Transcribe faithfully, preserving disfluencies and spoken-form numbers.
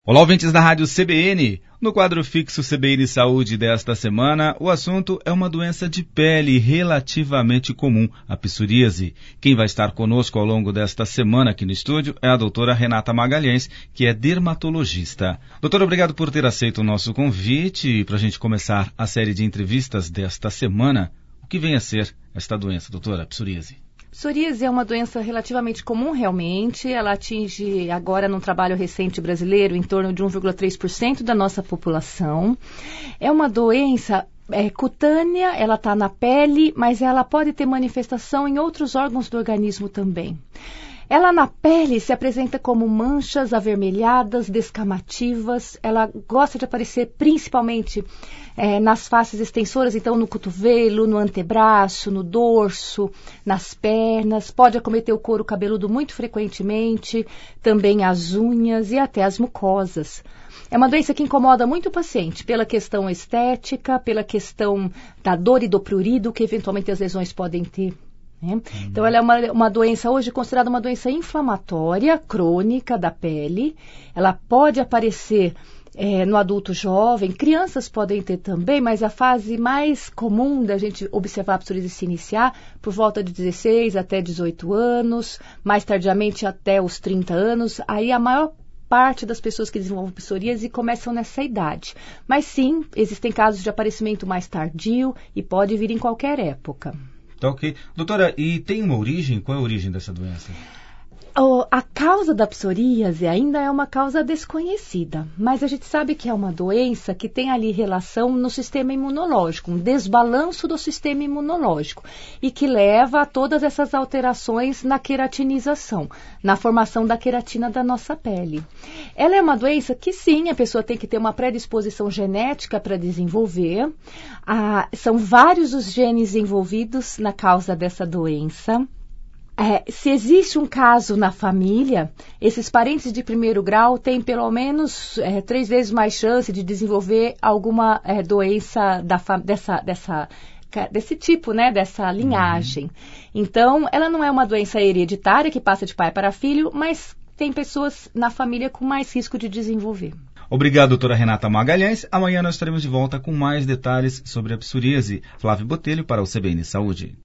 Olá, ouvintes da Rádio C B N. No quadro fixo C B N Saúde desta semana, o assunto é uma doença de pele relativamente comum, a psoríase. Quem vai estar conosco ao longo desta semana aqui no estúdio é a doutora Renata Magalhães, que é dermatologista. Doutora, obrigado por ter aceito o nosso convite para a gente começar a série de entrevistas desta semana. O que vem a ser esta doença, doutora, a psoríase? Psoríase é uma doença relativamente comum, realmente. Ela atinge, agora num trabalho recente brasileiro, em torno de um vírgula três por cento da nossa população. É uma doença é, cutânea, ela está na pele, mas ela pode ter manifestação em outros órgãos do organismo também. Ela na pele se apresenta como manchas avermelhadas, descamativas. Ela gosta de aparecer principalmente é, nas faces extensoras, então no cotovelo, no antebraço, no dorso, nas pernas. Pode acometer o couro cabeludo muito frequentemente, também as unhas e até as mucosas. É uma doença que incomoda muito o paciente pela questão estética, pela questão da dor e do prurido que eventualmente as lesões podem ter. Né? Uhum. Então, ela é uma, uma doença hoje considerada uma doença inflamatória, crônica da pele. Ela pode aparecer é, no adulto jovem, crianças podem ter também, mas a fase mais comum da gente observar a psoríase se iniciar por volta de dezesseis até dezoito anos, mais tardiamente até os trinta anos. Aí a maior parte das pessoas que desenvolvem psoríase começam nessa idade. Mas sim, existem casos de aparecimento mais tardio e pode vir em qualquer época. Tá ok. Doutora, e tem uma origem? Qual é a origem dessa doença? Oh, a causa da psoríase ainda é uma causa desconhecida, mas a gente sabe que é uma doença que tem ali relação no sistema imunológico, um desbalanço do sistema imunológico e que leva a todas essas alterações na queratinização, na formação da queratina da nossa pele. Ela é uma doença que sim, a pessoa tem que ter uma predisposição genética para desenvolver. Ah, são vários os genes envolvidos na causa dessa doença. É, se existe um caso na família, esses parentes de primeiro grau têm pelo menos é, três vezes mais chance de desenvolver alguma é, doença da fa- dessa, dessa, desse tipo, né, dessa linhagem. Uhum. Então, ela não é uma doença hereditária que passa de pai para filho, mas tem pessoas na família com mais risco de desenvolver. Obrigado, doutora Renata Magalhães. Amanhã nós estaremos de volta com mais detalhes sobre a psoríase. Flávio Botelho para o C B N Saúde.